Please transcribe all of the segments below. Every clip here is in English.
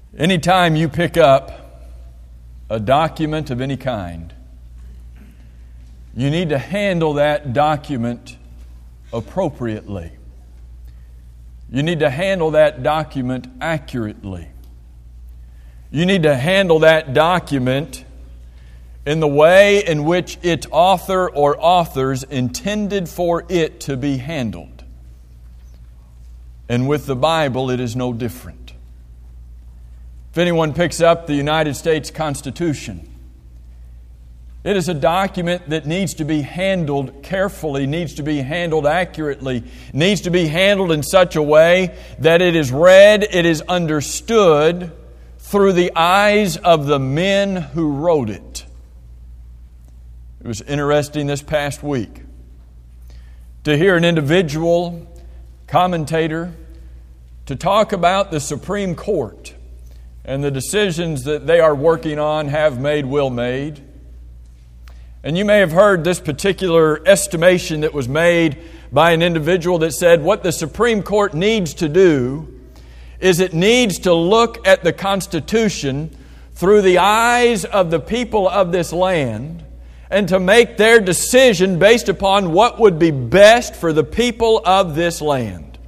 Anytime you pick up a document of any kind, you need to handle that document appropriately. You need to handle that document accurately. You need to handle that document in the way in which its author or authors intended for it to be handled. And with the Bible, it is no different. If anyone picks up the United States Constitution, it is a document that needs to be handled carefully, needs to be handled accurately, needs to be handled in such a way that it is read, it is understood through the eyes of the men who wrote it. It was interesting this past week to hear an individual commentator to talk about the Supreme Court and the decisions that they are working on, have made, will made. And you may have heard this particular estimation that was made by an individual that said what the Supreme Court needs to do is it needs to look at the Constitution through the eyes of the people of this land and to make their decision based upon what would be best for the people of this land.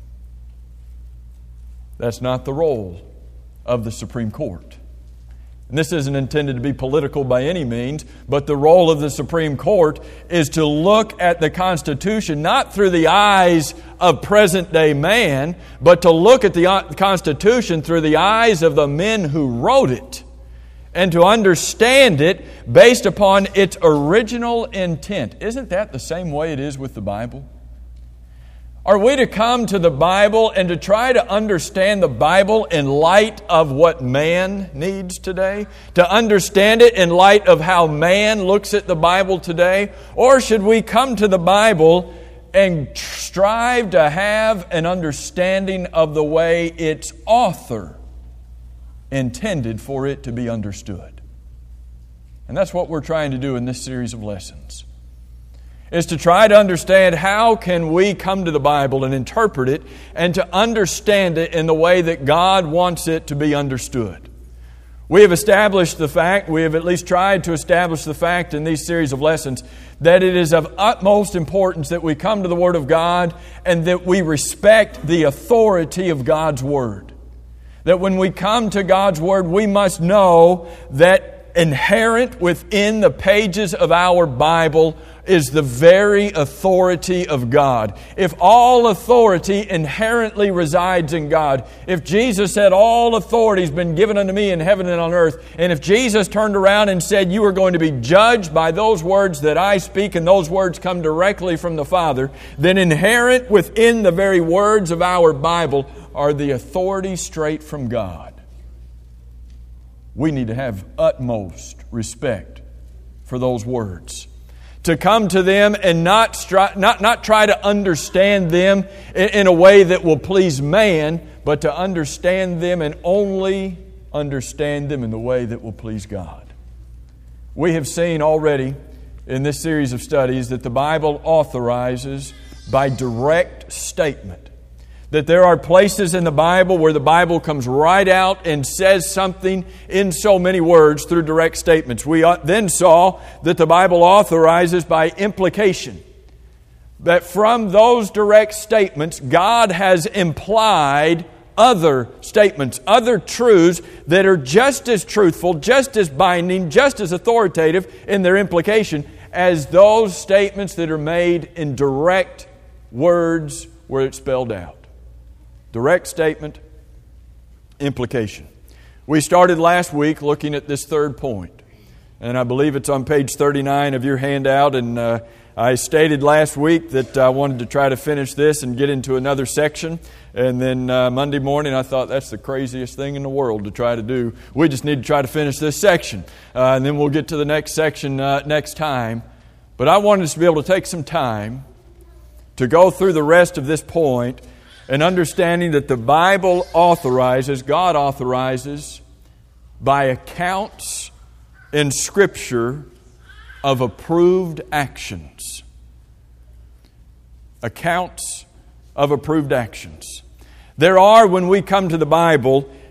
That's not the role of the Supreme Court. And this isn't intended to be political by any means, but the role of the Supreme Court is to look at the Constitution not through the eyes of present-day man, but to look at the Constitution through the eyes of the men who wrote it and to understand it based upon its original intent. Isn't that the same way it is with the Bible? Are we to come to the Bible and to try to understand the Bible in light of what man needs today? To understand it in light of how man looks at the Bible today? Or should we come to the Bible and strive to have an understanding of the way its author intended for it to be understood? And that's what we're trying to do in this series of lessons. Is to try to understand how can we come to the Bible and interpret it and to understand it in the way that God wants it to be understood. We have established the fact, we have at least tried to establish the fact in these series of lessons that it is of utmost importance that we come to the Word of God and that we respect the authority of God's Word. That when we come to God's Word, we must know that inherent within the pages of our Bible is the very authority of God. If all authority inherently resides in God, if Jesus said, all authority has been given unto me in heaven and on earth, and if Jesus turned around and said, you are going to be judged by those words that I speak, and those words come directly from the Father, then inherent within the very words of our Bible are the authority straight from God. We need to have utmost respect for those words. To come to them and not try to understand them in a way that will please man, but to understand them and only understand them in the way that will please God. We have seen already in this series of studies that the Bible authorizes by direct statement. That there are places in the Bible where the Bible comes right out and says something in so many words through direct statements. We then saw that the Bible authorizes by implication. That from those direct statements, God has implied other statements, other truths that are just as truthful, just as binding, just as authoritative in their implication as those statements that are made in direct words where it's spelled out. Direct statement, implication. We started last week looking at this third point. And I believe it's on page 39 of your handout. And I stated last week that I wanted to try to finish this and get into another section. And then Monday morning I thought that's the craziest thing in the world to try to do. We just need to try to finish this section. And then we'll get to the next section next time. But I wanted us to be able to take some time to go through the rest of this point and understanding that the Bible authorizes, God authorizes, by accounts in Scripture of approved actions. Accounts of approved actions. There are, when we come to the Bible,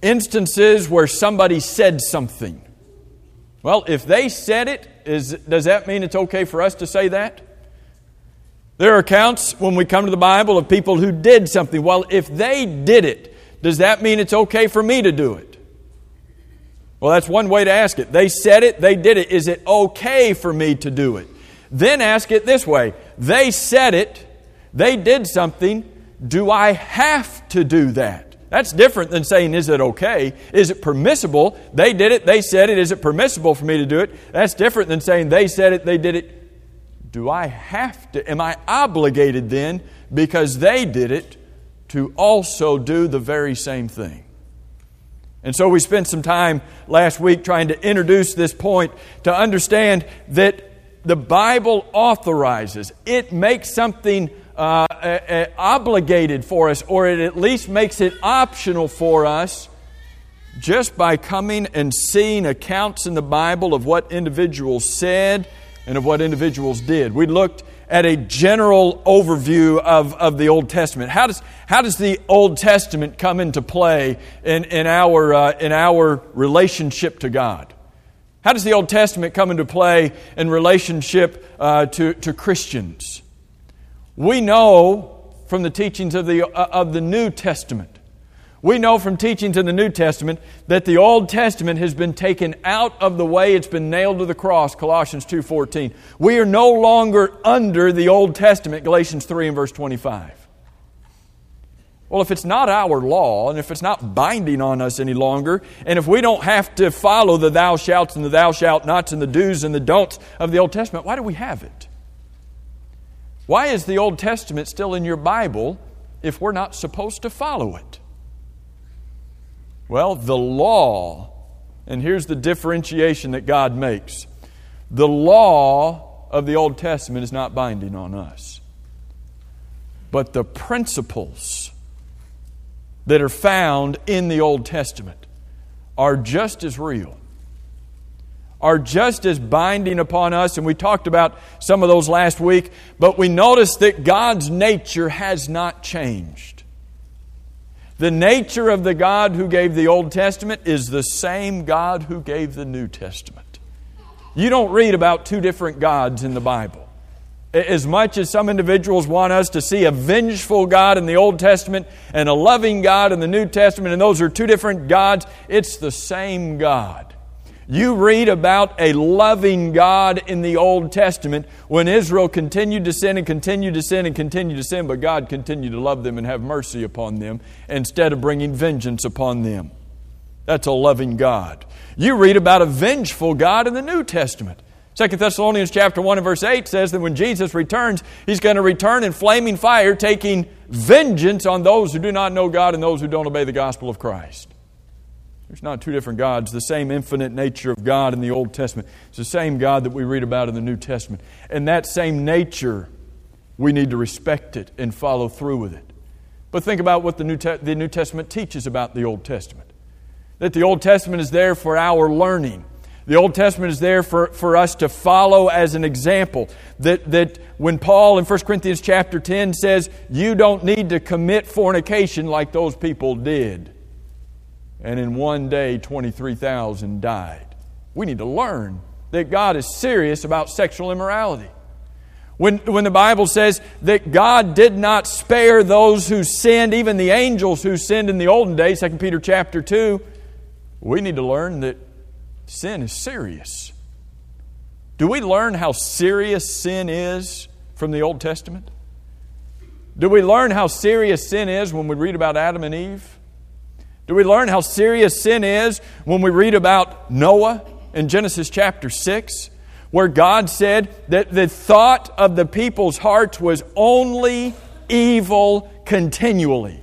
instances where somebody said something. Well, if they said it, does that mean it's okay for us to say that? There are accounts when we come to the Bible of people who did something. Well, if they did it, does that mean it's okay for me to do it? Well, that's one way to ask it. They said it, they did it. Is it okay for me to do it? Then ask it this way. They said it, they did something. Do I have to do that? That's different than saying, is it okay? Is it permissible? They did it, they said it. Is it permissible for me to do it? That's different than saying, they said it, they did it. Do I have to? Am I obligated then, because they did it, to also do the very same thing? And so we spent some time last week trying to introduce this point to understand that the Bible authorizes. It makes something obligated for us, or it at least makes it optional for us, just by coming and seeing accounts in the Bible of what individuals said and of what individuals did. We looked at a general overview of the Old Testament. How does the Old Testament come into play in our relationship to God? How does the Old Testament come into play in relationship to Christians? We know from the teachings of the New Testament. We know from teachings in the New Testament that the Old Testament has been taken out of the way. It's been nailed to the cross, Colossians 2:14. We are no longer under the Old Testament, Galatians 3 and verse 25. Well, if it's not our law, and if it's not binding on us any longer, and if we don't have to follow the thou shalts and the thou shalt nots and the do's and the don'ts of the Old Testament, why do we have it? Why is the Old Testament still in your Bible if we're not supposed to follow it? Well, the law, and here's the differentiation that God makes. The law of the Old Testament is not binding on us. But the principles that are found in the Old Testament are just as real, are just as binding upon us, and we talked about some of those last week, but we noticed that God's nature has not changed. The nature of the God who gave the Old Testament is the same God who gave the New Testament. You don't read about two different gods in the Bible. As much as some individuals want us to see a vengeful God in the Old Testament and a loving God in the New Testament, and those are two different gods, it's the same God. You read about a loving God in the Old Testament when Israel continued to sin and continued to sin and continued to sin, but God continued to love them and have mercy upon them instead of bringing vengeance upon them. That's a loving God. You read about a vengeful God in the New Testament. 2 Thessalonians chapter 1 and verse 8 says that when Jesus returns, He's going to return in flaming fire, taking vengeance on those who do not know God and those who don't obey the gospel of Christ. There's not two different gods. The same infinite nature of God in the Old Testament. It's the same God that we read about in the New Testament. And that same nature, we need to respect it and follow through with it. But think about what the New Testament teaches about the Old Testament. That the Old Testament is there for our learning. The Old Testament is there for us to follow as an example. That when Paul in 1 Corinthians chapter 10 says, you don't need to commit fornication like those people did. And in one day, 23,000 died. We need to learn that God is serious about sexual immorality. When the Bible says that God did not spare those who sinned, even the angels who sinned in the olden days, 2 Peter chapter 2, we need to learn that sin is serious. Do we learn how serious sin is from the Old Testament? Do we learn how serious sin is when we read about Adam and Eve? Do we learn how serious sin is when we read about Noah in Genesis chapter 6, where God said that the thought of the people's hearts was only evil continually?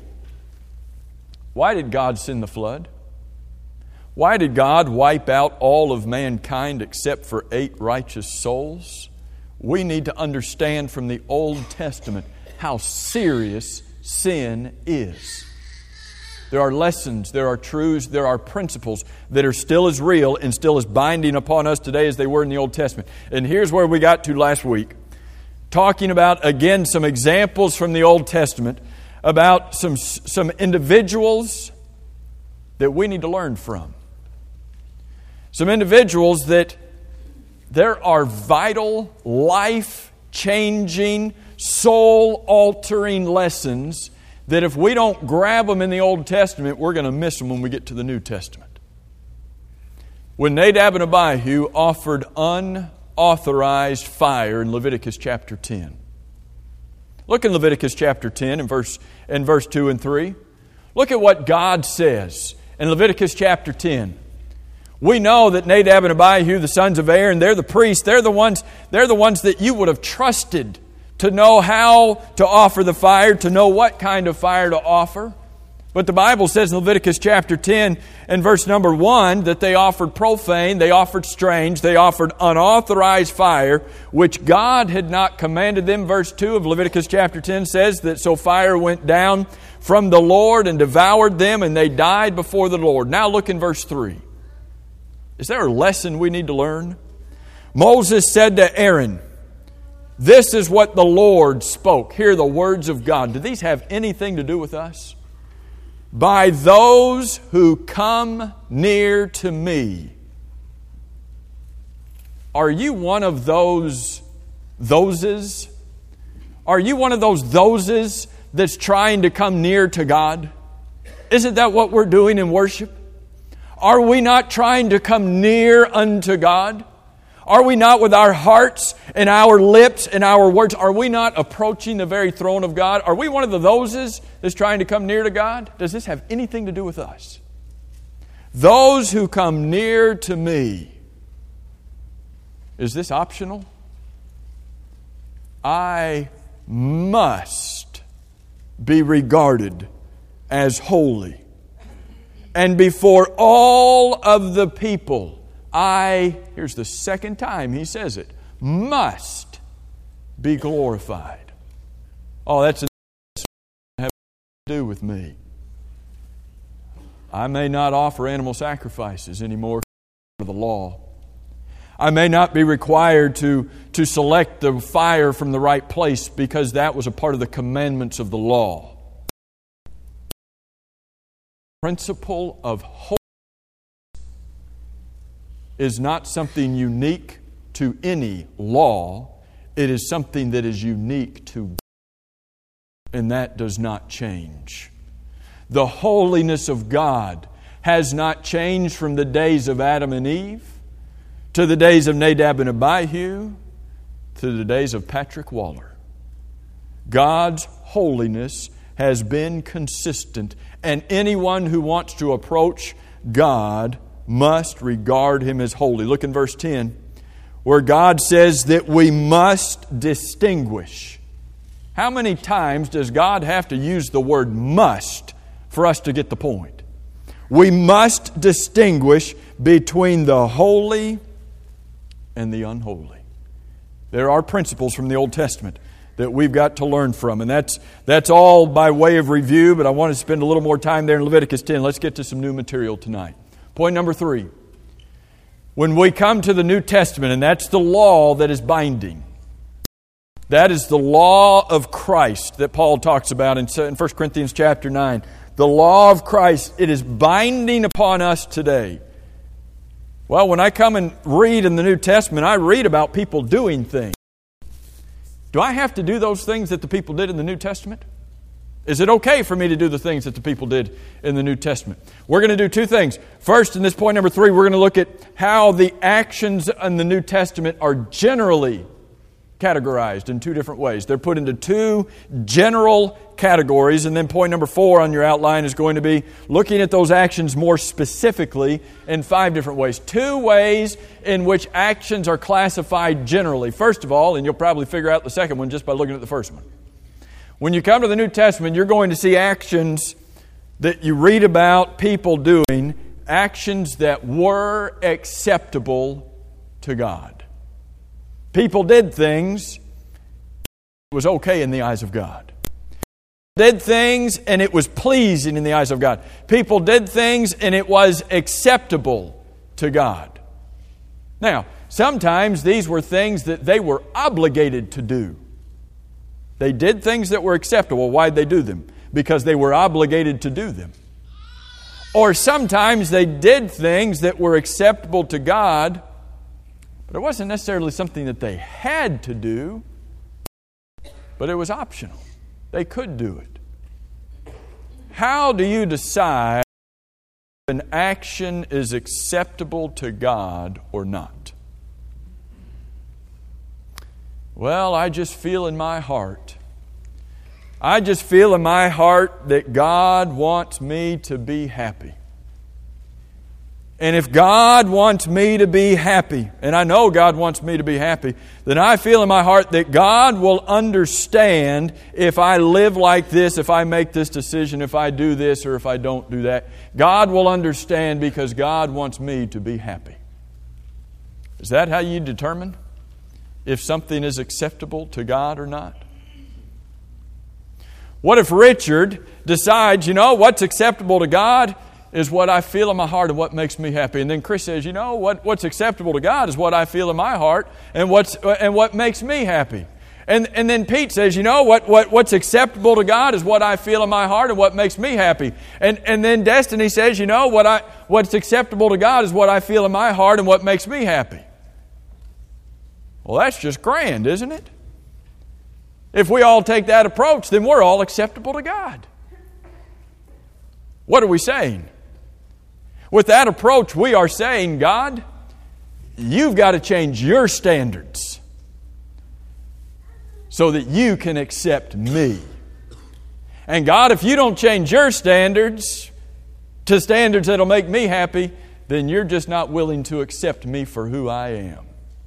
Why did God send the flood? Why did God wipe out all of mankind except for 8 righteous souls? We need to understand from the Old Testament how serious sin is. There are lessons, there are truths, there are principles that are still as real and still as binding upon us today as they were in the Old Testament. And here's where we got to last week. Talking about, again, some examples from the Old Testament about some individuals that we need to learn from. Some individuals that there are vital, life-changing, soul-altering lessons that if we don't grab them in the Old Testament, we're going to miss them when we get to the New Testament. When Nadab and Abihu offered unauthorized fire in Leviticus chapter 10. Look in Leviticus chapter 10 and verse 2 and 3. Look at what God says in Leviticus chapter 10. We know that Nadab and Abihu, the sons of Aaron, they're the priests. They're the ones that you would have trusted to know how to offer the fire, to know what kind of fire to offer. But the Bible says in Leviticus chapter 10 and verse number 1 that they offered profane, they offered strange, they offered unauthorized fire, which God had not commanded them. Verse 2 of Leviticus chapter 10 says that so fire went down from the Lord and devoured them, and they died before the Lord. Now look in verse 3. Is there a lesson we need to learn? Moses said to Aaron, "This is what the Lord spoke." Hear the words of God. Do these have anything to do with us? "By those who come near to me." Are you one of thoses? Are you one of thoses that's trying to come near to God? Isn't that what we're doing in worship? Are we not trying to come near unto God? Are we not with our hearts and our lips and our words? Are we not approaching the very throne of God? Are we one of the thoses that's trying to come near to God? Does this have anything to do with us? Those who come near to me. Is this optional? I must be regarded as holy. And before all of the people, here's the second time he says it, must be glorified. Oh, that's have to do with me. I may not offer animal sacrifices anymore for the law. I may not be required to select the fire from the right place because that was a part of the commandments of the law. The principle of holiness is not something unique to any law. It is something that is unique to God, and that does not change. The holiness of God has not changed from the days of Adam and Eve to the days of Nadab and Abihu to the days of Patrick Waller. God's holiness has been consistent, and anyone who wants to approach God must regard Him as holy. Look in verse 10, where God says that we must distinguish. How many times does God have to use the word must for us to get the point? We must distinguish between the holy and the unholy. There are principles from the Old Testament that we've got to learn from. And that's all by way of review, but I want to spend a little more time there in Leviticus 10. Let's get to some new material tonight. Point number 3. When we come to the New Testament, and that's the law that is binding. That is the law of Christ that Paul talks about in 1 Corinthians chapter 9. The law of Christ, it is binding upon us today. Well, when I come and read in the New Testament, I read about people doing things. Do I have to do those things that the people did in the New Testament? Is it okay for me to do the things that the people did in the New Testament? We're going to do two things. First, in this point number 3, we're going to look at how the actions in the New Testament are generally categorized in two different ways. They're put into two general categories. And then point number 4 on your outline is going to be looking at those actions more specifically in 5 different ways. 2 ways in which actions are classified generally. First of all, and you'll probably figure out the second one just by looking at the first one. When you come to the New Testament, you're going to see actions that you read about people doing, actions that were acceptable to God. People did things, it was okay in the eyes of God. Did things and it was pleasing in the eyes of God. People did things and it was acceptable to God. Now, sometimes these were things that they were obligated to do. They did things that were acceptable. Why'd they do them? Because they were obligated to do them. Or sometimes they did things that were acceptable to God, but it wasn't necessarily something that they had to do, but it was optional. They could do it. How do you decide if an action is acceptable to God or not? Well, I just feel in my heart. I just feel in my heart that God wants me to be happy. And if God wants me to be happy, and I know God wants me to be happy, then I feel in my heart that God will understand if I live like this, if I make this decision, if I do this or if I don't do that. God will understand because God wants me to be happy. Is that how you determine if something is acceptable to God or not? What if Richard decides, what's acceptable to God is what I feel in my heart and what makes me happy. And then Chris says, what's acceptable to God is what I feel in my heart and what makes me happy. And then Pete says, what's acceptable to God is what I feel in my heart and what makes me happy. And then Destiny says, what's acceptable to God is what I feel in my heart and what makes me happy. Well, that's just grand, isn't it? If we all take that approach, then we're all acceptable to God. What are we saying? With that approach, we are saying, God, you've got to change your standards so that you can accept me. And God, if you don't change your standards to standards that'll make me happy, then you're just not willing to accept me for who I am.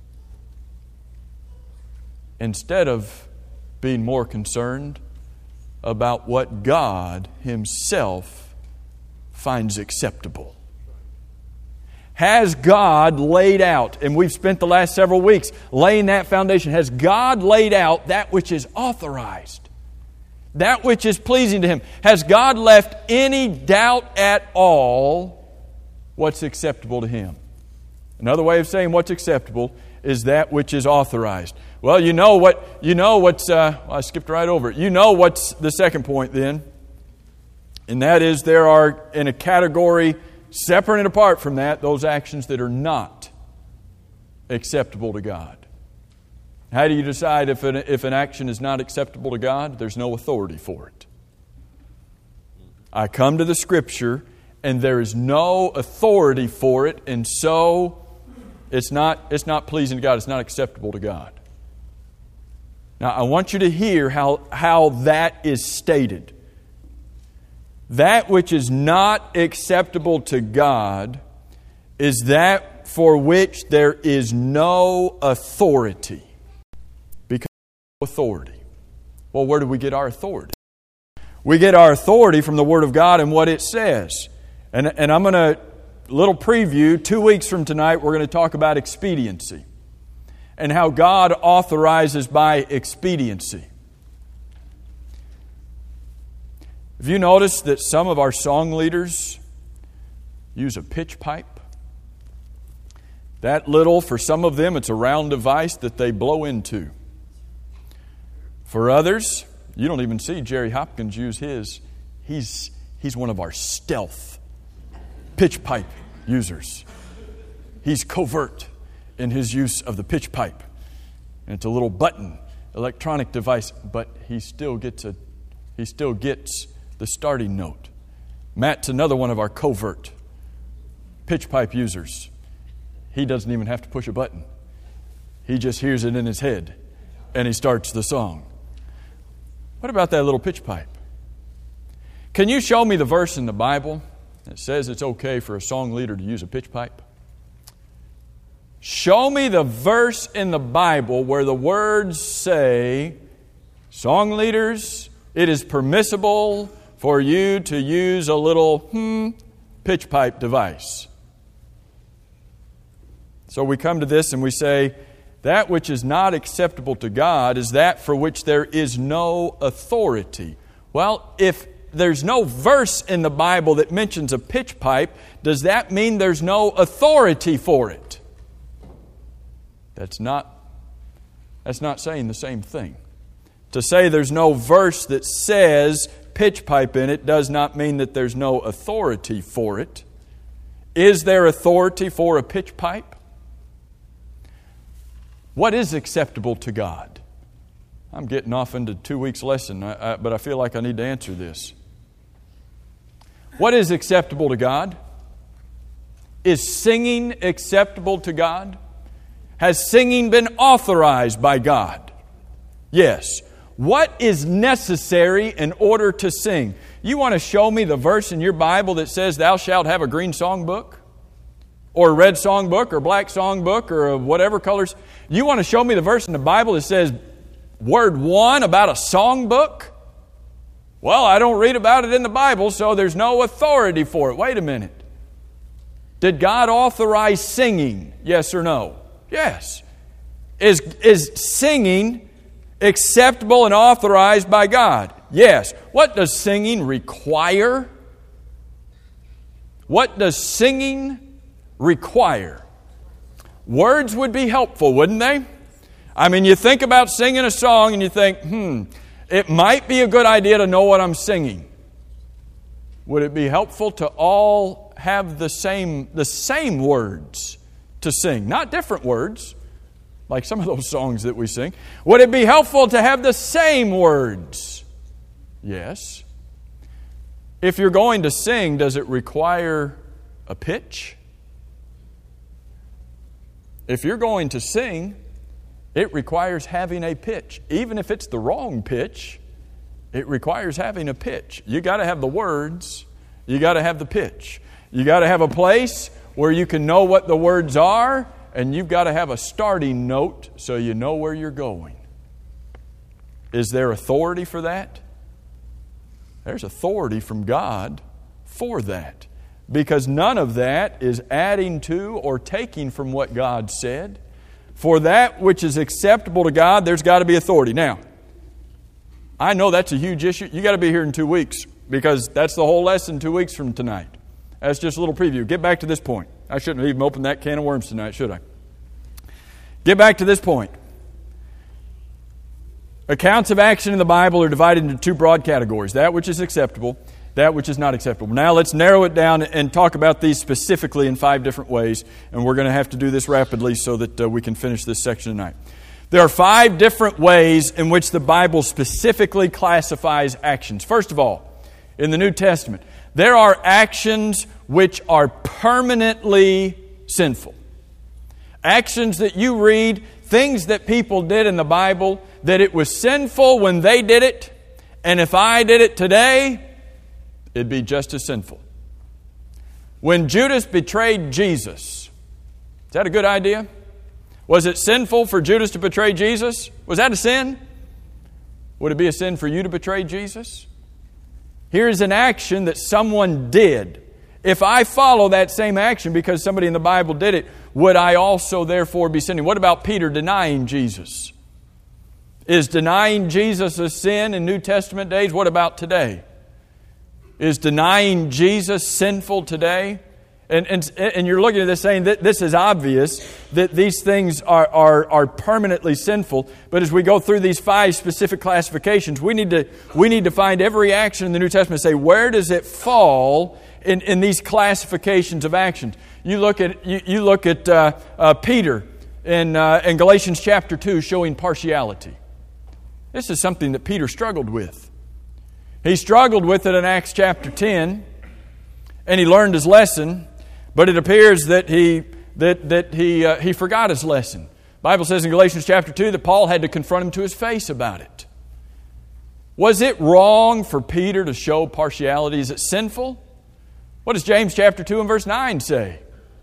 Instead of being more concerned about what God Himself finds acceptable. Has God laid out, and we've spent the last several weeks laying that foundation, has God laid out that which is authorized, that which is pleasing to Him? Has God left any doubt at all what's acceptable to Him? Another way of saying what's acceptable is that which is authorized. Well, I skipped right over it. What's the second point then? And that is there are in a category separate and apart from that, those actions that are not acceptable to God. How do you decide if an action is not acceptable to God? There's no authority for it. I come to the Scripture and there is no authority for it, and so it's not pleasing to God. It's not acceptable to God. Now, I want you to hear how that is stated. That which is not acceptable to God is that for which there is no authority. Because authority. Well, where do we get our authority? We get our authority from the Word of God and what it says. And I'm going to, little preview, 2 weeks from tonight, we're going to talk about expediency and how God authorizes by expediency. Have you noticed that some of our song leaders use a pitch pipe? That little, for some of them, it's a round device that they blow into. For others, you don't even see Jerry Hopkins use his. He's one of our stealth pitch pipe users. He's covert in his use of the pitch pipe. And it's a little button, electronic device, but he still gets the starting note. Matt's another one of our covert pitch pipe users. He doesn't even have to push a button. He just hears it in his head and he starts the song. What about that little pitch pipe? Can you show me the verse in the Bible that says it's okay for a song leader to use a pitch pipe? Show me the verse in the Bible where the words say, song leaders, it is permissible for you to use a little pitch pipe device. So we come to this and we say, that which is not acceptable to God is that for which there is no authority. Well, if there's no verse in the Bible that mentions a pitch pipe, does that mean there's no authority for it? That's not saying the same thing. To say there's no verse that says pitch pipe in it does not mean that there's no authority for it. Is there authority for a pitch pipe? What is acceptable to God? I'm getting off into 2 weeks' lesson, but I feel like I need to answer this. What is acceptable to God? Is singing acceptable to God? Has singing been authorized by God? Yes. What is necessary in order to sing? You want to show me the verse in your Bible that says, "Thou shalt have a green songbook"? Or a red songbook, or black songbook, or whatever colors? You want to show me the verse in the Bible that says, word 1 about a songbook? Well, I don't read about it in the Bible, so there's no authority for it. Wait a minute. Did God authorize singing? Yes or no? Yes. Is singing acceptable and authorized by God? Yes. What does singing require? What does singing require? Words would be helpful, wouldn't they? I mean, you think about singing a song and you think, it might be a good idea to know what I'm singing. Would it be helpful to all have the same words to sing? Not different words, like some of those songs that we sing. Would it be helpful to have the same words? Yes. If you're going to sing, does it require a pitch? If you're going to sing, it requires having a pitch. Even if it's the wrong pitch, it requires having a pitch. You got to have the words. You got to have the pitch. You got to have a place where you can know what the words are, and you've got to have a starting note so you know where you're going. Is there authority for that? There's authority from God for that. Because none of that is adding to or taking from what God said. For that which is acceptable to God, there's got to be authority. Now, I know that's a huge issue. You got to be here in 2 weeks, because that's the whole lesson 2 weeks from tonight. That's just a little preview. Get back to this point. I shouldn't have even opened that can of worms tonight, should I? Get back to this point. Accounts of action in the Bible are divided into 2 broad categories. That which is acceptable, that which is not acceptable. Now let's narrow it down and talk about these specifically in 5 different ways. And we're going to have to do this rapidly so that we can finish this section tonight. There are 5 different ways in which the Bible specifically classifies actions. First of all, in the New Testament, there are actions which are permanently sinful. Actions that you read, things that people did in the Bible, that it was sinful when they did it, and if I did it today, it'd be just as sinful. When Judas betrayed Jesus, is that a good idea? Was it sinful for Judas to betray Jesus? Was that a sin? Would it be a sin for you to betray Jesus? Here's an action that someone did. If I follow that same action because somebody in the Bible did it, would I also therefore be sinning? What about Peter denying Jesus? Is denying Jesus a sin in New Testament days? What about today? Is denying Jesus sinful today? And you're looking at this saying that this is obvious, that these things are permanently sinful. But as we go through these 5 specific classifications, we need to find every action in the New Testament and say, where does it fall in these classifications of actions? You look at Peter in Galatians chapter 2 showing partiality. This is something that Peter struggled with. He struggled with it in Acts chapter 10, and he learned his lesson. But it appears that he forgot his lesson. The Bible says in Galatians chapter 2 that Paul had to confront him to his face about it. Was it wrong for Peter to show partiality? Is it sinful? What does James chapter 2 and verse 9 say?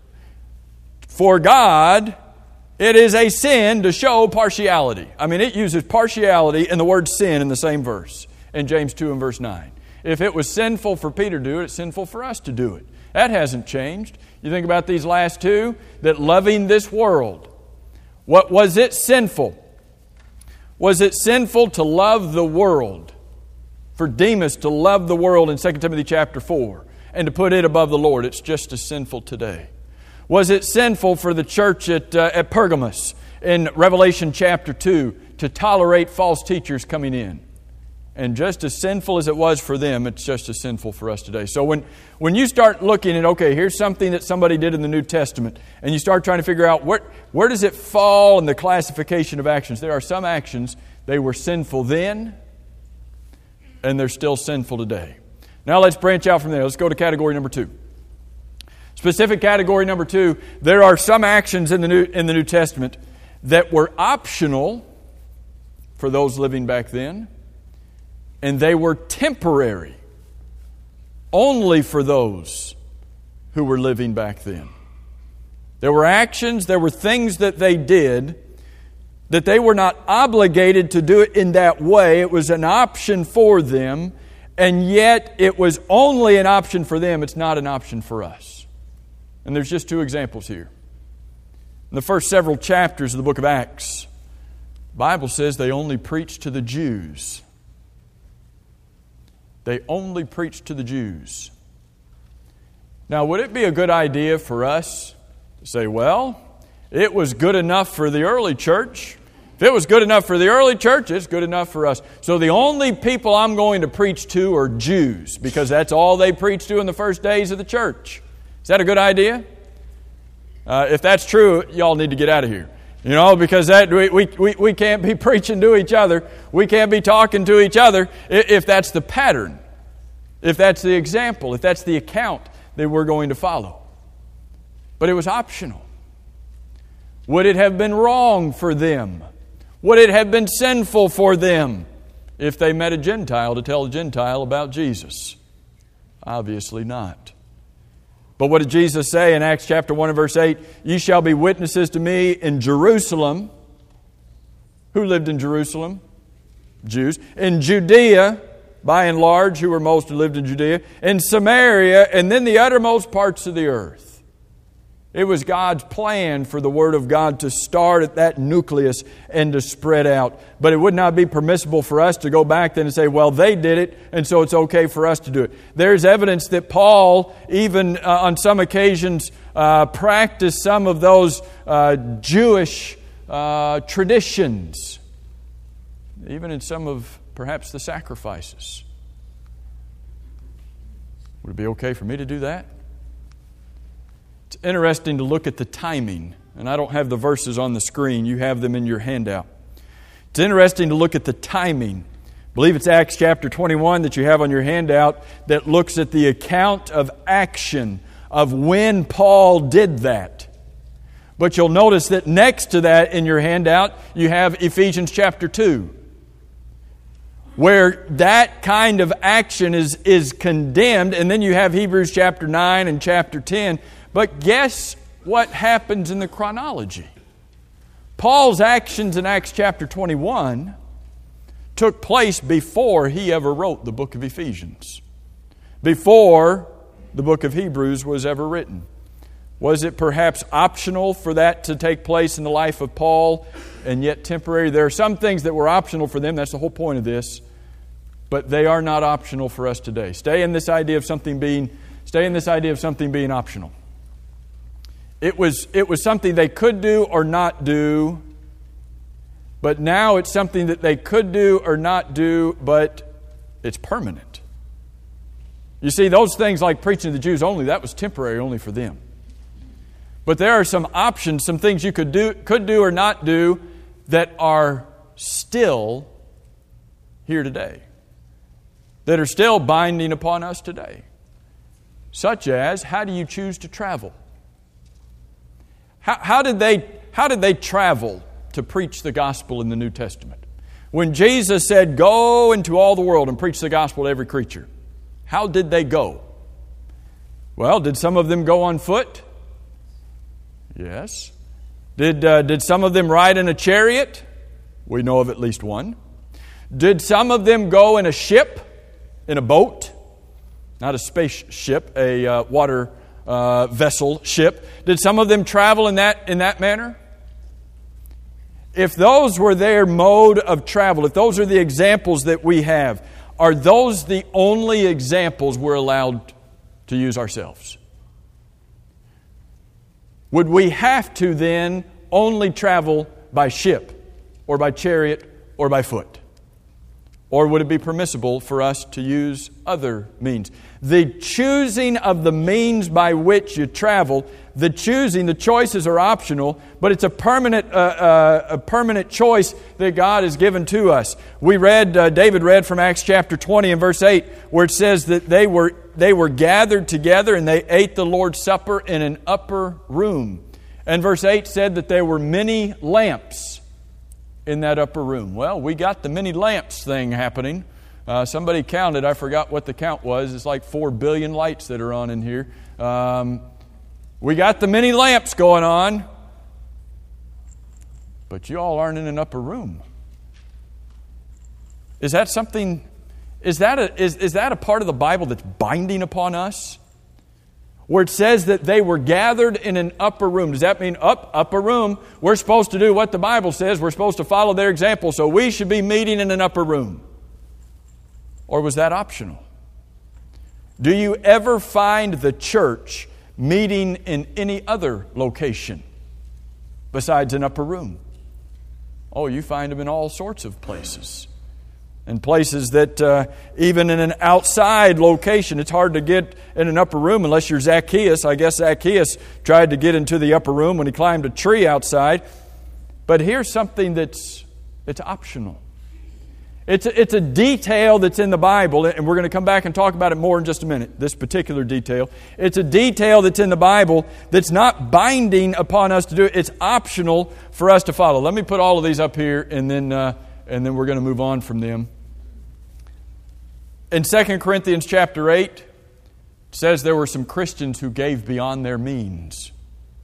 For God, it is a sin to show partiality. I mean, it uses partiality and the word sin in the same verse in James 2 and verse 9. If it was sinful for Peter to do it, it's sinful for us to do it. That hasn't changed. You think about these last 2, that loving this world. What was it sinful? Was it sinful to love the world? For Demas to love the world in 2 Timothy chapter 4 and to put it above the Lord? It's just as sinful today. Was it sinful for the church at Pergamos in Revelation chapter 2 to tolerate false teachers coming in? And just as sinful as it was for them, it's just as sinful for us today. So when you start looking at, okay, here's something that somebody did in the New Testament, and you start trying to figure out where does it fall in the classification of actions, there are some actions, they were sinful then, and they're still sinful today. Now let's branch out from there. Let's go to category number 2. Specific category number 2, there are some actions in the New Testament that were optional for those living back then, and they were temporary only for those who were living back then. There were actions, there were things that they did that they were not obligated to do it in that way. It was an option for them, and yet it was only an option for them. It's not an option for us. And there's just 2 examples here. In the first several chapters of the book of Acts, the Bible says they only preached to the Jews. They only preached to the Jews. Now, would it be a good idea for us to say, well, it was good enough for the early church. If it was good enough for the early church, it's good enough for us. So the only people I'm going to preach to are Jews, because that's all they preached to in the first days of the church. Is that a good idea? If that's true, y'all need to get out of here. Because we can't be preaching to each other. We can't be talking to each other if that's the pattern, if that's the example, if that's the account that we're going to follow. But it was optional. Would it have been wrong for them? Would it have been sinful for them if they met a Gentile to tell a Gentile about Jesus? Obviously not. But what did Jesus say in Acts chapter 1 and verse 8? Ye shall be witnesses to me in Jerusalem. Who lived in Jerusalem? Jews. In Judea, by and large, who were most who lived in Judea. In Samaria, and then the uttermost parts of the earth. It was God's plan for the Word of God to start at that nucleus and to spread out. But it would not be permissible for us to go back then and say, well, they did it, and so it's okay for us to do it. There's evidence that Paul, even on some occasions, practiced some of those Jewish traditions, even in some of perhaps the sacrifices. Would it be okay for me to do that? It's interesting to look at the timing, and I don't have the verses on the screen. You have them in your handout. It's interesting to look at the timing. I believe it's Acts chapter 21 that you have on your handout that looks at the account of action of when Paul did that. But you'll notice that next to that in your handout, you have Ephesians chapter 2, where that kind of action is condemned, and then you have Hebrews chapter 9 and chapter 10. But guess what happens in the chronology? Paul's actions in Acts chapter 21 took place before he ever wrote the book of Ephesians, before the book of Hebrews was ever written. Was it perhaps optional for that to take place in the life of Paul and yet temporary? There are some things that were optional for them. That's the whole point of this. But they are not optional for us today. Stay in this idea of something being optional. It was something they could do or not do, but now it's something that they could do or not do, but it's permanent. You see, those things like preaching to the Jews only, that was temporary only for them. But there are some options, some things you could do or not do that are still here today, that are still binding upon us today. Such as, how do you choose to travel? How did they travel to preach the gospel in the New Testament? When Jesus said, go into all the world and preach the gospel to every creature, how did they go? Well, did some of them go on foot? Yes. Did some of them ride in a chariot? We know of at least one. Did some of them go in a ship, in a boat? Not a spaceship, a water vessel ship. Did some of them travel in that manner? If those were their mode of travel, if those are the examples that we have, are those the only examples we're allowed to use ourselves? Would we have to then only travel by ship or by chariot or by foot? Or would it be permissible for us to use other means? The choosing of the means by which you travel, the choices are optional, but it's a permanent choice that God has given to us. David read from Acts chapter 20 and verse 8, where it says that they were gathered together and they ate the Lord's Supper in an upper room. And verse 8 said that there were many lamps in that upper room. Well, we got the many lamps thing happening. Somebody counted, I forgot what the count was. It's like 4 billion lights that are on in here. We got the many lamps going on, but you all aren't in an upper room. Is that something? Is that a part of the Bible that's binding upon us? Where it says that they were gathered in an upper room. Does that mean upper room? We're supposed to do what the Bible says. We're supposed to follow their example. So we should be meeting in an upper room. Or was that optional? Do you ever find the church meeting in any other location besides an upper room? Oh, you find them in all sorts of places. And places that even in an outside location, it's hard to get in an upper room unless you're Zacchaeus. I guess Zacchaeus tried to get into the upper room when he climbed a tree outside. But here's something it's optional. It's a detail that's in the Bible, and we're going to come back and talk about it more in just a minute, this particular detail. It's a detail that's in the Bible that's not binding upon us to do it. It's optional for us to follow. Let me put all of these up here, and then we're going to move on from them. In 2 Corinthians chapter 8, it says there were some Christians who gave beyond their means.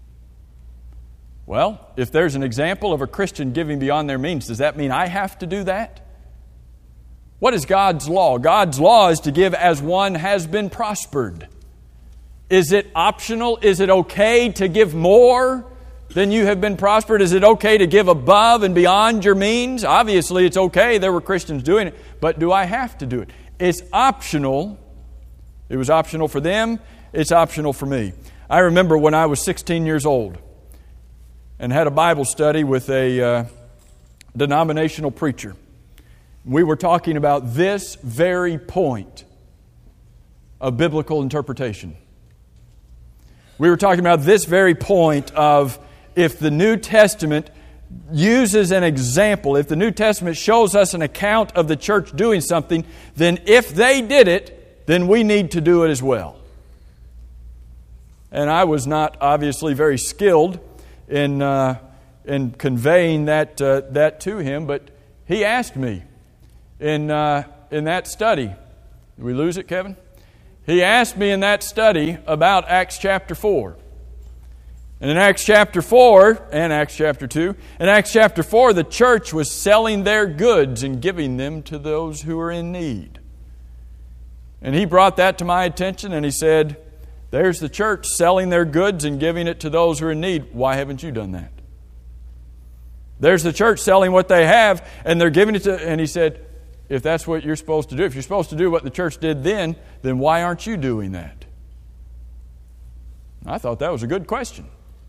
Well, if there's an example of a Christian giving beyond their means, does that mean I have to do that? What is God's law? God's law is to give as one has been prospered. Is it optional? Is it okay to give more than you have been prospered? Is it okay to give above and beyond your means? Obviously, it's okay. There were Christians doing it. But do I have to do it? It's optional. It was optional for them. It's optional for me. I remember when I was 16 years old and had a Bible study with a denominational preacher. We were talking about this very point of biblical interpretation. We were talking about this very point of if the New Testament uses an example, if the New Testament shows us an account of the church doing something, then if they did it, then we need to do it as well. And I was not obviously very skilled in conveying that to him, but he asked me in that study. Did we lose it, Kevin? He asked me in that study about Acts chapter 4. And in Acts chapter 4 and Acts chapter 2, in Acts chapter 4, the church was selling their goods and giving them to those who were in need. And he brought that to my attention and he said, there's the church selling their goods and giving it to those who are in need. Why haven't you done that? There's the church selling what they have and they're giving it to... And he said, if that's what you're supposed to do, if you're supposed to do what the church did then why aren't you doing that? I thought that was a good question.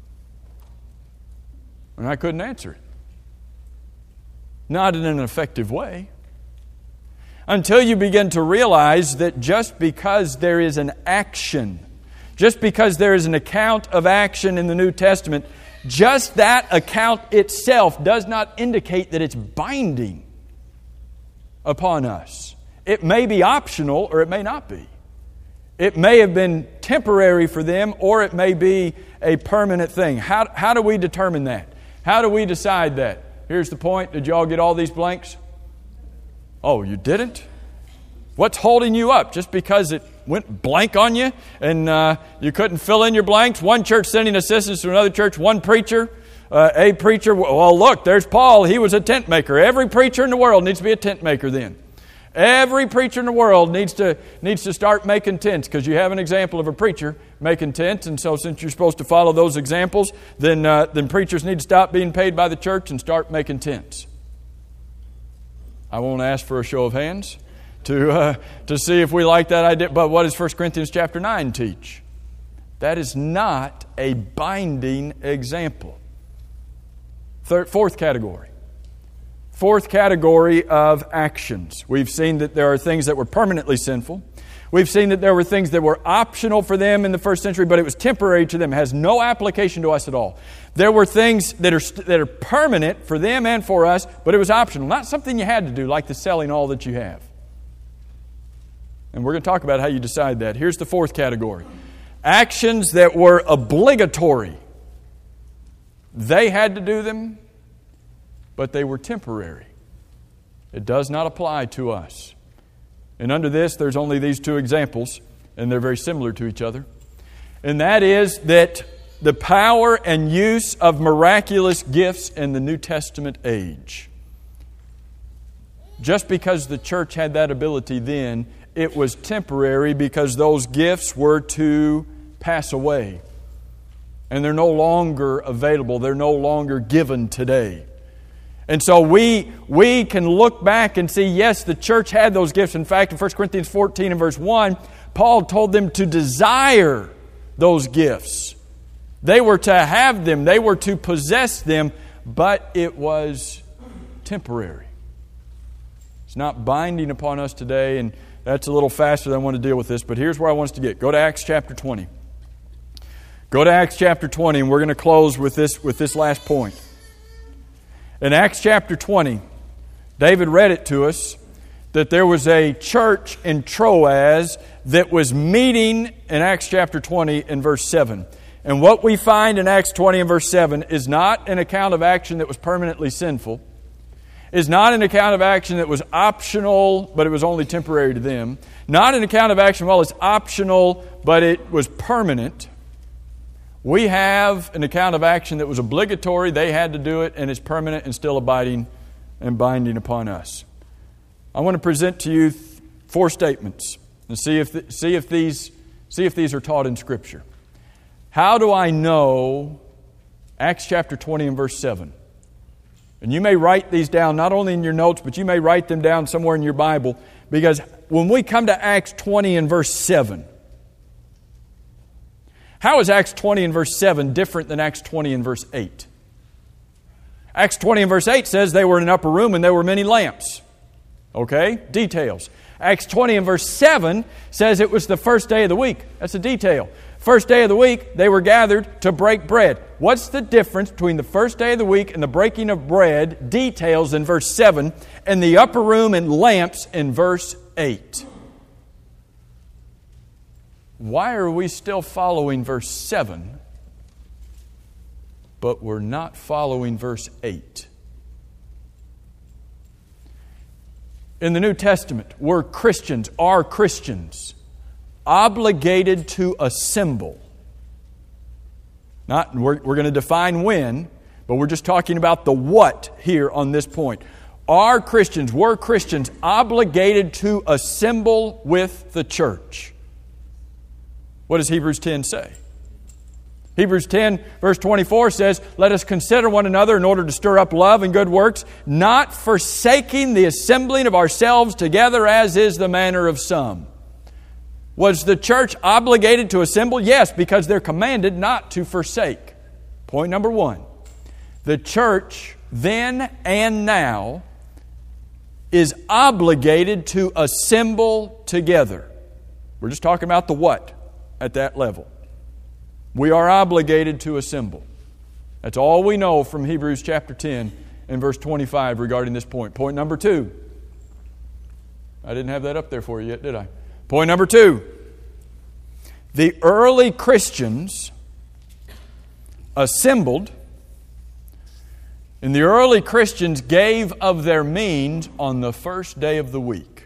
And I couldn't answer it. Not in an effective way. Until you begin to realize that just because there is an action, just because there is an account of action in the New Testament, just that account itself does not indicate that it's binding upon us. It may be optional or it may not be. It may have been temporary for them or it may be a permanent thing. How do we determine that? How do we decide that? Here's the point. Did you all get all these blanks? Oh, you didn't? What's holding you up? Just because it went blank on you and you couldn't fill in your blanks? One church sending assistants to another church, one preacher, a preacher. Well, look, there's Paul. He was a tent maker. Every preacher in the world needs to be a tent maker then. Every preacher in the world needs to start making tents because you have an example of a preacher making tents. And so since you're supposed to follow those examples, then preachers need to stop being paid by the church and start making tents. I won't ask for a show of hands to see if we like that idea. But what does 1 Corinthians chapter 9 teach? That is not a binding example. Fourth category. fourth category of actions. We've seen that there are things that were permanently sinful. We've seen that there were things that were optional for them in the first century, but it was temporary to them. It has no application to us at all. There were things that are permanent for them and for us, but it was optional. Not something you had to do, like the selling all that you have. And we're going to talk about how you decide that. Here's the fourth category. Actions that were obligatory. They had to do them, but they were temporary. It does not apply to us. And under this, there's only these two examples, and they're very similar to each other. And that is that the power and use of miraculous gifts in the New Testament age. Just because the church had that ability then, it was temporary because those gifts were to pass away. And they're no longer available. They're no longer given today. And so we can look back and see, yes, the church had those gifts. In fact, in 1 Corinthians 14 and verse 1, Paul told them to desire those gifts. They were to have them. They were to possess them, but it was temporary. It's not binding upon us today, and that's a little faster than I want to deal with this, but here's where I want us to get. Go to Acts chapter 20. Go to Acts chapter 20, and we're going to close with this last point. In Acts chapter 20, David read it to us that there was a church in Troas that was meeting in Acts chapter 20 and verse 7. And what we find in Acts 20 and verse 7 is not an account of action that was permanently sinful, is not an account of action that was optional, but it was only temporary to them, not an account of action, well, it's optional, but it was permanent. We have an account of action that was obligatory, they had to do it, and is permanent and still abiding and binding upon us. I want to present to you four statements and see if these are taught in Scripture. How do I know Acts chapter 20 and verse 7? And you may write these down not only in your notes, but you may write them down somewhere in your Bible, because when we come to Acts 20 and verse 7, how is Acts 20 and verse 7 different than Acts 20 and verse 8? Acts 20 and verse 8 says they were in an upper room and there were many lamps. Okay? Details. Acts 20 and verse 7 says it was the first day of the week. That's a detail. First day of the week, they were gathered to break bread. What's the difference between the first day of the week and the breaking of bread, details in verse 7, and the upper room and lamps in verse 8? Why are we still following verse 7, but we're not following verse 8? In the New Testament, are Christians obligated to assemble? We're going to define when, but we're just talking about the what here on this point. Were Christians obligated to assemble with the church? What does Hebrews 10 say? Hebrews 10 verse 24 says, "Let us consider one another in order to stir up love and good works, not forsaking the assembling of ourselves together as is the manner of some." Was the church obligated to assemble? Yes, because they're commanded not to forsake. Point number one. The church then and now is obligated to assemble together. We're just talking about the what at that level. We are obligated to assemble. That's all we know from Hebrews chapter 10 and verse 25 regarding this point. Point number two. I didn't have that up there for you yet, did I? Point number two. The early Christians assembled, and the early Christians gave of their means on the first day of the week.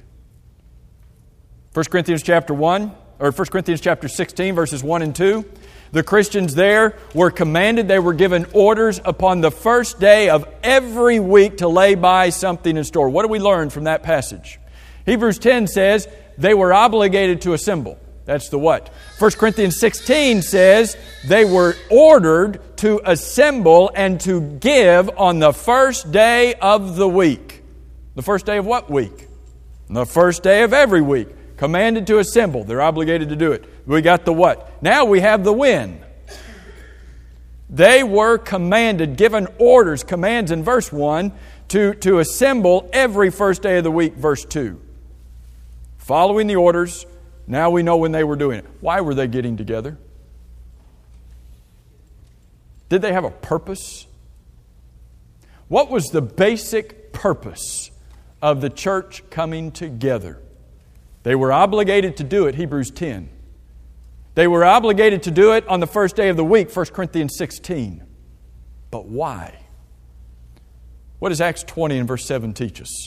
1 Corinthians chapter 16, verses 1 and 2. The Christians there were commanded, they were given orders upon the first day of every week to lay by something in store. What do we learn from that passage? Hebrews 10 says they were obligated to assemble. That's the what. 1 Corinthians 16 says they were ordered to assemble and to give on the first day of the week. The first day of what week? The first day of every week. Commanded to assemble. They're obligated to do it. We got the what. Now we have the when. They were commanded, given orders, commands in verse 1, to assemble every first day of the week, verse 2. Following the orders, now we know when they were doing it. Why were they getting together? Did they have a purpose? What was the basic purpose of the church coming together? They were obligated to do it, Hebrews 10. They were obligated to do it on the first day of the week, 1 Corinthians 16. But why? What does Acts 20 and verse 7 teach us?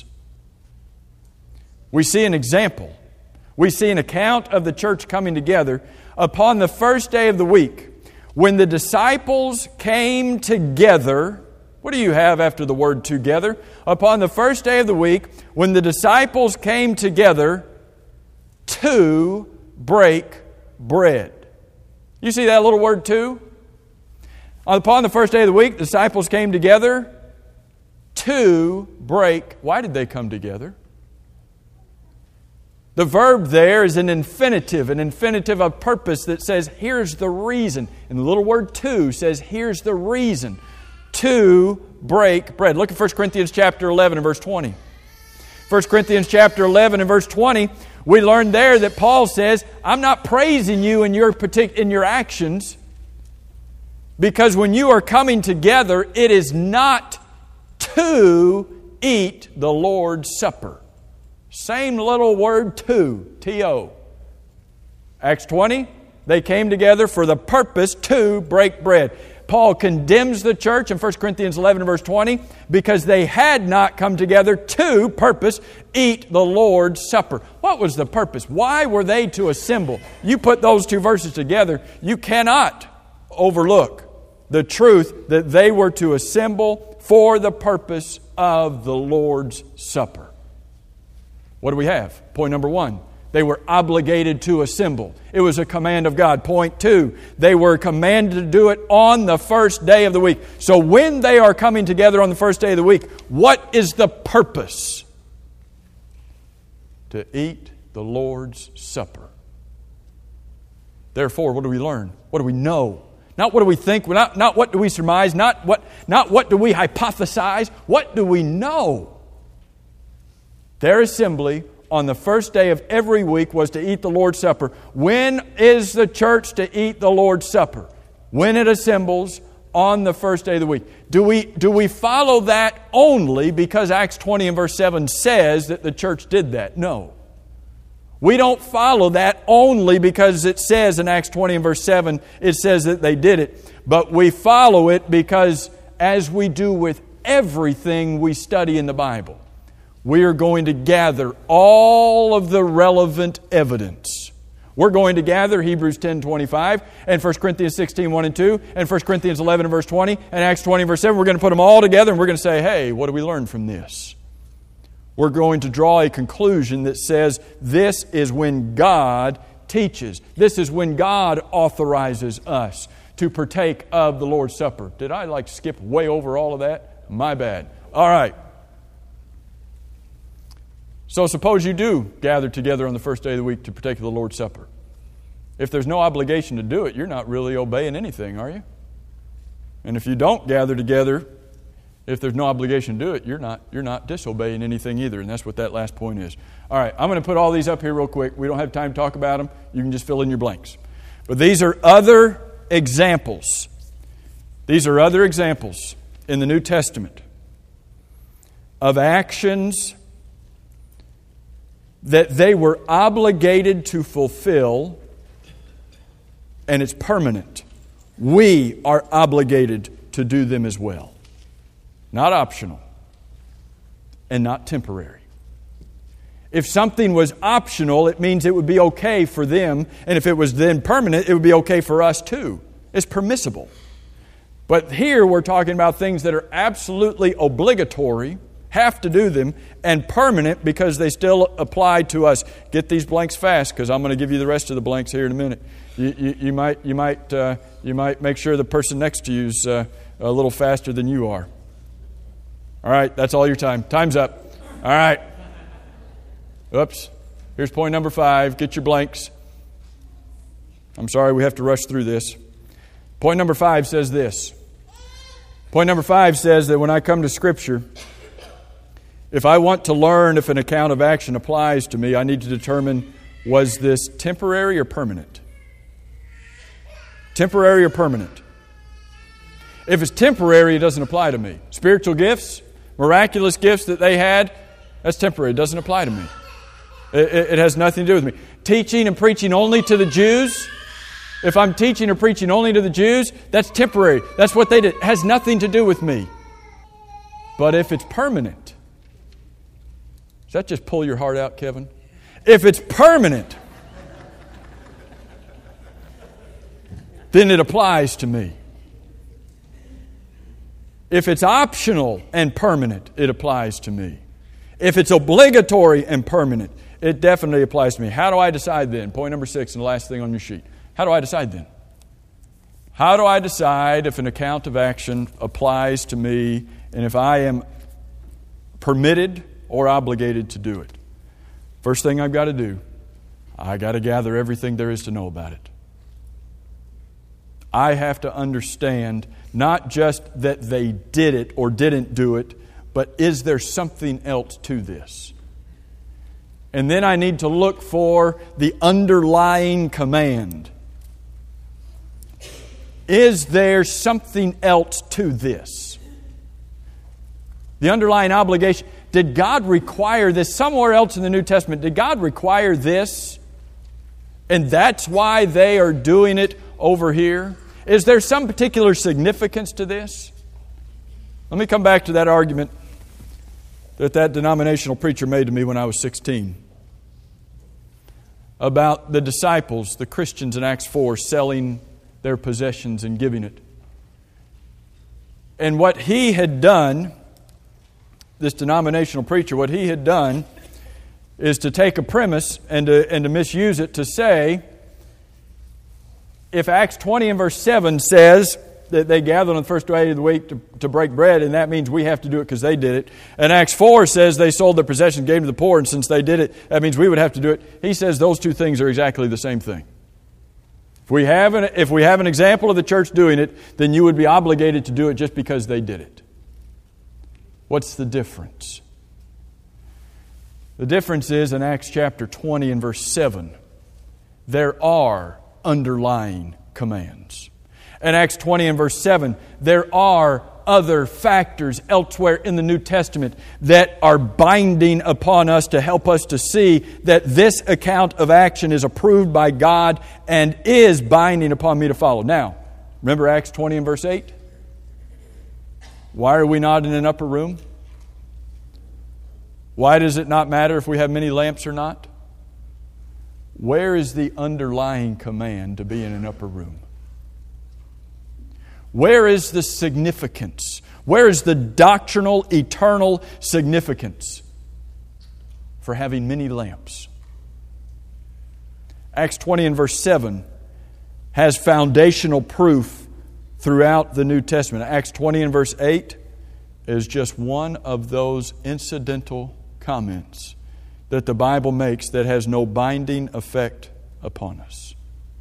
We see an example. We see an account of the church coming together upon the first day of the week. When the disciples came together, what do you have after the word together? Upon the first day of the week, when the disciples came together to break bread. You see that little word "to"? Upon the first day of the week, the disciples came together to break. Why did they come together? The verb there is an infinitive of purpose that says, here's the reason. And the little word "to" says, here's the reason. To break bread. Look at 1 Corinthians chapter 11 and verse 20. 1 Corinthians chapter 11 and verse 20, we learn there that Paul says, I'm not praising you in your actions, because when you are coming together, it is not to eat the Lord's Supper. Same little word "to," T-O. Acts 20, they came together for the purpose to break bread. Paul condemns the church in 1 Corinthians 11 and verse 20 because they had not come together to purpose eat the Lord's Supper. What was the purpose? Why were they to assemble? You put those two verses together, you cannot overlook the truth that they were to assemble for the purpose of the Lord's Supper. What do we have? Point number 1. They were obligated to assemble. It was a command of God. Point 2, they were commanded to do it on the first day of the week. So when they are coming together on the first day of the week, what is the purpose? To eat the Lord's Supper. Therefore, what do we learn? What do we know? Not what do we think, not what do we surmise, not what do we hypothesize. What do we know? Their assembly on the first day of every week was to eat the Lord's Supper. When is the church to eat the Lord's Supper? When it assembles on the first day of the week. Do we follow that only because Acts 20 and verse 7 says that the church did that? No. We don't follow that only because it says in Acts 20 and verse 7, it says that they did it. But we follow it because, as we do with everything we study in the Bible, we are going to gather all of the relevant evidence. We're going to gather Hebrews 10:25 and 1 Corinthians 16:1 and 2 and 1 Corinthians 11 and verse 20 and Acts 20 and verse 7. We're going to put them all together and we're going to say, hey, what do we learn from this? We're going to draw a conclusion that says this is when God teaches. This is when God authorizes us to partake of the Lord's Supper. Did I skip way over all of that? My bad. All right. So suppose you do gather together on the first day of the week to partake of the Lord's Supper. If there's no obligation to do it, you're not really obeying anything, are you? And if you don't gather together, if there's no obligation to do it, you're not disobeying anything either. And that's what that last point is. All right, I'm going to put all these up here real quick. We don't have time to talk about them. You can just fill in your blanks. But these are other examples. These are other examples in the New Testament of actions that they were obligated to fulfill, and it's permanent. We are obligated to do them as well. Not optional and not temporary. If something was optional, it means it would be okay for them, and if it was then permanent, it would be okay for us too. It's permissible. But here we're talking about things that are absolutely obligatory, have to do them, and permanent because they still apply to us. Get these blanks fast because I'm going to give you the rest of the blanks here in a minute. You might make sure the person next to you is a little faster than you are. All right, that's all your time. Time's up. All right. Oops. Here's point number 5. Get your blanks. I'm sorry we have to rush through this. Point number 5 says this. Point number 5 says that when I come to Scripture, if I want to learn if an account of action applies to me, I need to determine, was this temporary or permanent? Temporary or permanent? If it's temporary, it doesn't apply to me. Spiritual gifts, miraculous gifts that they had, that's temporary. It doesn't apply to me. It has nothing to do with me. Teaching and preaching only to the Jews, if I'm teaching or preaching only to the Jews, that's temporary. That's what they did. It has nothing to do with me. But if it's permanent, does that just pull your heart out, Kevin? If it's permanent, then it applies to me. If it's optional and permanent, it applies to me. If it's obligatory and permanent, it definitely applies to me. How do I decide then? Point number 6 and the last thing on your sheet. How do I decide then? How do I decide if an account of action applies to me and if I am permitted or obligated to do it? First thing I've got to do, I got to gather everything there is to know about it. I have to understand not just that they did it or didn't do it, but is there something else to this? And then I need to look for the underlying command. Is there something else to this? The underlying obligation. Did God require this? Somewhere else in the New Testament, did God require this? And that's why they are doing it over here? Is there some particular significance to this? Let me come back to that argument that denominational preacher made to me when I was 16 about the disciples, the Christians in Acts 4, selling their possessions and giving it. And what he had done, this denominational preacher, what he had done is to take a premise and to misuse it to say, if Acts 20 and verse 7 says that they gathered on the first day of the week to break bread, and that means we have to do it because they did it. And Acts 4 says they sold their possessions and gave to the poor, and since they did it, that means we would have to do it. He says those two things are exactly the same thing. If we have an example of the church doing it, then you would be obligated to do it just because they did it. What's the difference? The difference is in Acts chapter 20 and verse 7, there are underlying commands. In Acts 20 and verse 7, there are other factors elsewhere in the New Testament that are binding upon us to help us to see that this account of action is approved by God and is binding upon me to follow. Now, remember Acts 20 and verse 8? Why are we not in an upper room? Why does it not matter if we have many lamps or not? Where is the underlying command to be in an upper room? Where is the significance? Where is the doctrinal, eternal significance for having many lamps? Acts 20 and verse 7 has foundational proof throughout the New Testament. Acts 20 and verse 8 is just one of those incidental comments that the Bible makes that has no binding effect upon us.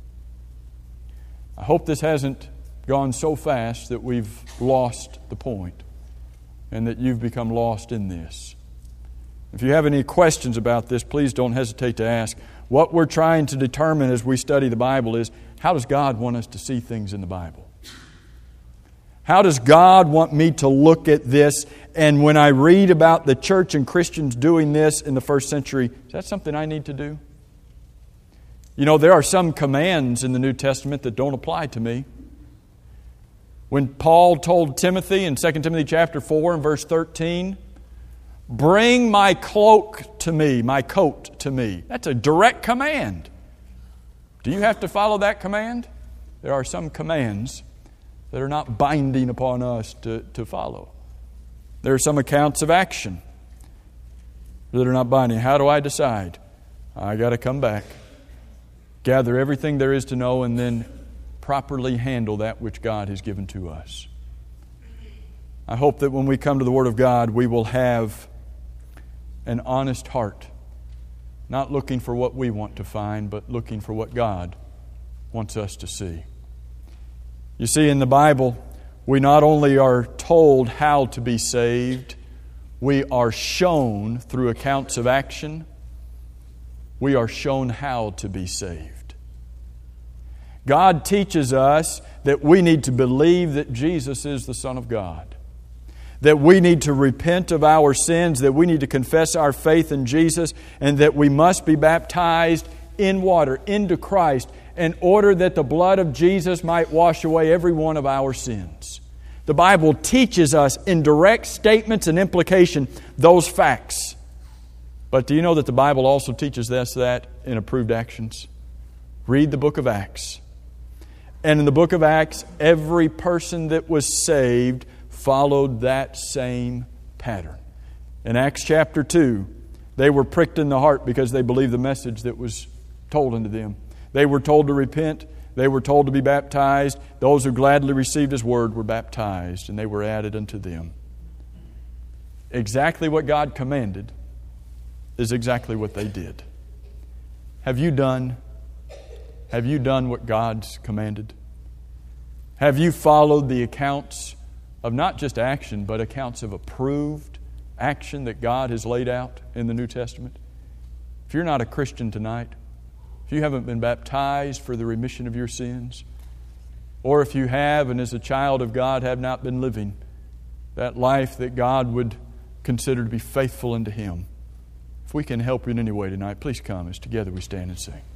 I hope this hasn't gone so fast that we've lost the point and that you've become lost in this. If you have any questions about this, please don't hesitate to ask. What we're trying to determine as we study the Bible is, how does God want us to see things in the Bible? How does God want me to look at this? And when I read about the church and Christians doing this in the first century, is that something I need to do? You know, there are some commands in the New Testament that don't apply to me. When Paul told Timothy in 2 Timothy chapter 4 and verse 13, bring my cloak to me, my coat to me. That's a direct command. Do you have to follow that command? There are some commands that are not binding upon us to follow. There are some accounts of action that are not binding. How do I decide? I got to come back, gather everything there is to know, and then properly handle that which God has given to us. I hope that when we come to the Word of God, we will have an honest heart, not looking for what we want to find, but looking for what God wants us to see. You see, in the Bible, we not only are told how to be saved, we are shown through accounts of action, we are shown how to be saved. God teaches us that we need to believe that Jesus is the Son of God, that we need to repent of our sins, that we need to confess our faith in Jesus, and that we must be baptized in water into Christ in order that the blood of Jesus might wash away every one of our sins. The Bible teaches us in direct statements and implication those facts. But do you know that the Bible also teaches us that in approved actions? Read the book of Acts. And in the book of Acts, every person that was saved followed that same pattern. In Acts chapter 2, they were pricked in the heart because they believed the message that was told unto them. They were told to repent. They were told to be baptized. Those who gladly received His word were baptized, and they were added unto them. Exactly what God commanded is exactly what they did. Have you done what God's commanded? Have you followed the accounts of not just action, but accounts of approved action that God has laid out in the New Testament? If you're not a Christian tonight, if you haven't been baptized for the remission of your sins, or if you have and as a child of God have not been living that life that God would consider to be faithful unto Him, if we can help you in any way tonight, please come as together we stand and sing.